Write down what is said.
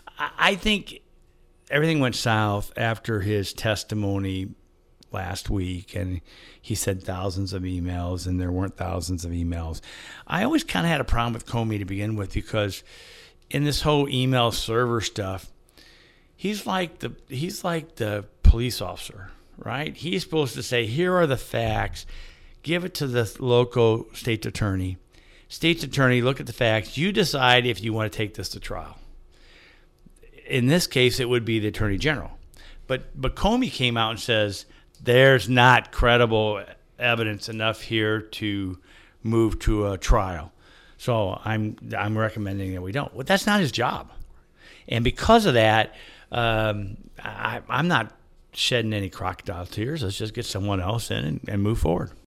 I think everything went south after his testimony last week, and he said thousands of emails, and there weren't thousands of emails. I always kind of had a problem with Comey to begin with because in this whole email server stuff, he's like the police officer, right? He's supposed to say, here are the facts, give it to the local state attorney. State's attorney, look at the facts. You decide if you want to take this to trial. In this case, it would be the attorney general. But Comey came out and says, there's not credible evidence enough here to move to a trial. So I'm recommending that we don't. Well, that's not his job. And because of that, I'm not shedding any crocodile tears. Let's just get someone else in and move forward.